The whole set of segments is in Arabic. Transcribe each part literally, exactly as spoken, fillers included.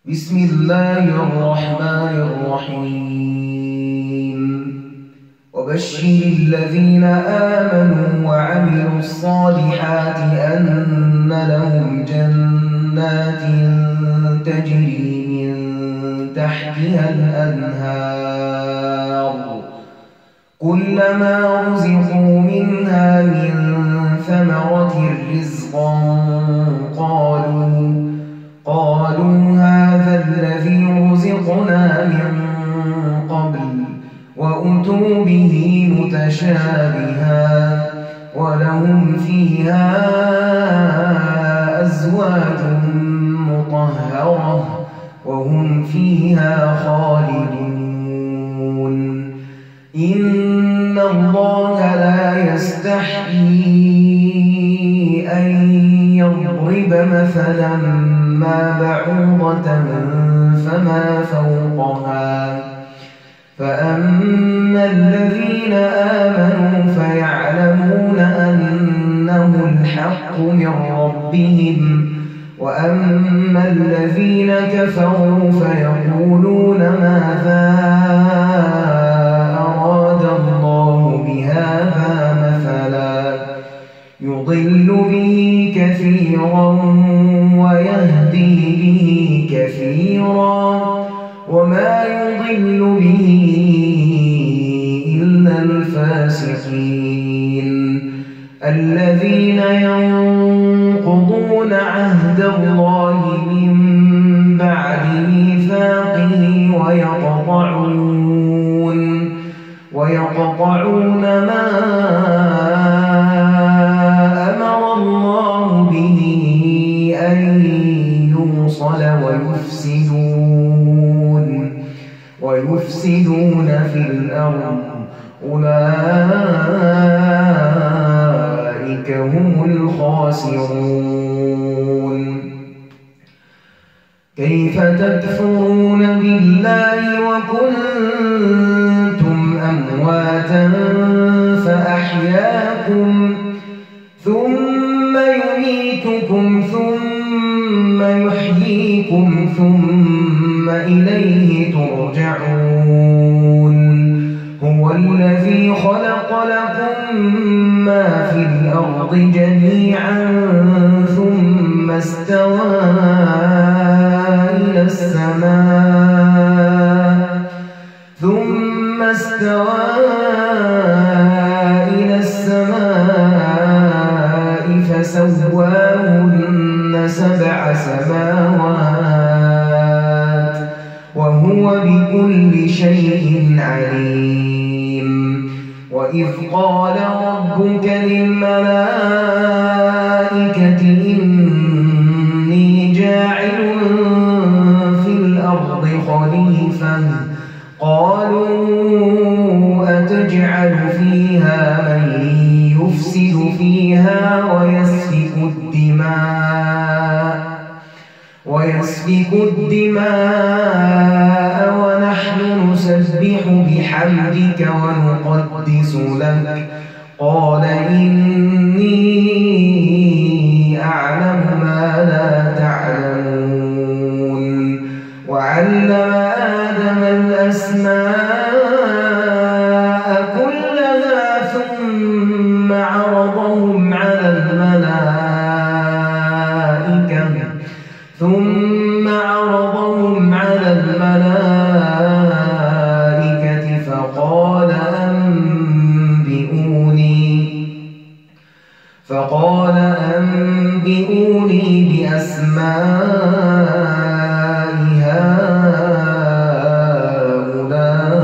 بسم الله الرحمن الرحيم وبشر الذين آمنوا وعملوا الصالحات أن لهم جنات تجري من تحتها الأنهار كلما رزقوا منها من ثمرة رزقا قالوا قالوا هذا الذي رزقنا من قبل وأتوا به متشابها ولهم فيها أزواج مطهرة وهم فيها خالدون إن الله لا يستحيي أن يضرب مثلا ما بعوضة فما فوقها فأما الذين آمنوا فيعلمون أنه الحق من ربهم وأما الذين كفروا فيقولون ماذا أراد الله بهذا مثلا يضل به كثيرا ويهدي به كثيرا وما يضل به إلا الفاسقين الذين ينقضون عهد الله من بعد ميثاقه ويقطعون ويقطعون ما أمر الله به أن يوصل ويفسدون ويفسدون في الأرض أولئك هم الخاسرون كيف تكفرون بالله وكنتم أمواتا فأحياكم ثم يميتكم ثم يحييكم ثم إليه ترجعون هو الذي خلق لكم ما في الأرض جميعا ثم استوى إلى السماء ثم استوى إلى السماء فسواهن سبع سماوات وهو بكل شيء عليم وإذ قال ربك للملائكة إني جاعل في الأرض خليفة قالوا أتجعل فيها من يفسد فيها ويسفك الدماء ويسفك الدماء ونحن نسبح بحمدك ونقدس لك قال إني أعلم ما لا تعلمون وعلم آدم الأسماء كلها ثم عرضهم على الملائكة ثم عرضهم على الملائكة فقال أنبئوني فقال أنبئوني بأسماء هؤلاء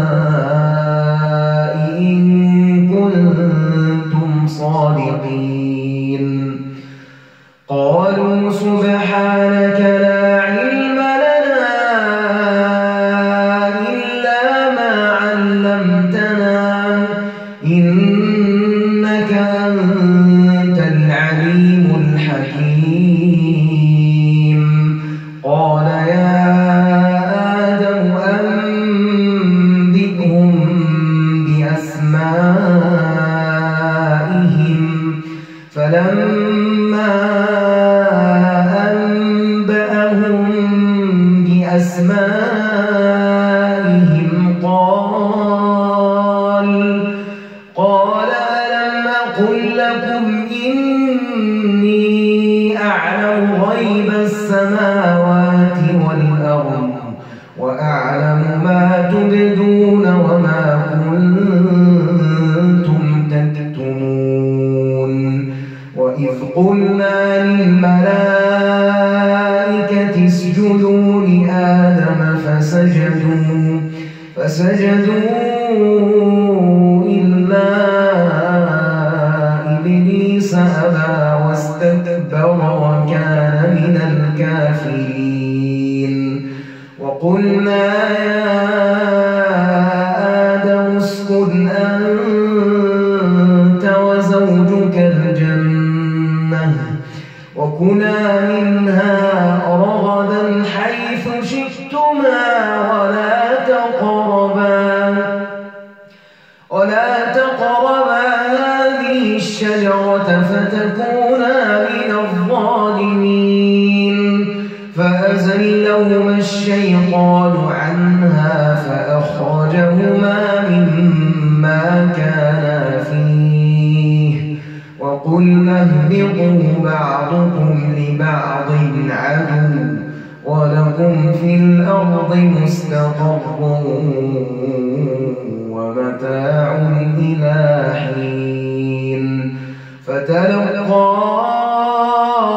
بأسمائهم قال قال ألم أقل لكم إني أعلم غيب السماوات والأرض وأعلم ما تبدون وما كنتم تكتمون وإذ قلنا للملائكة اسجدوا لآدم فسجدوا فسجدوا إلا إبليس أبى واستكبر وكان من الكافرين وقلنا يا آدم اسكن أنت وزوجك الجنة وكلا منها رغدا حيث شئتما ولا تقربا ولا تقربا هذه الشجرة فتكونا من الظالمين فأزلهما الشيطان عنها فأخرجهما مما كانا فيه وقلنا اهبطوا بعضكم لبعض عدو ولكم في الأرض مستقر ومتاع إلى حين فتلقى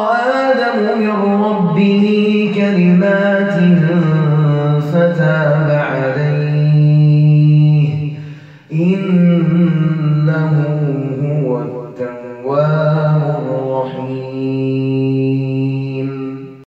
آدم من ربه كلمات فتاب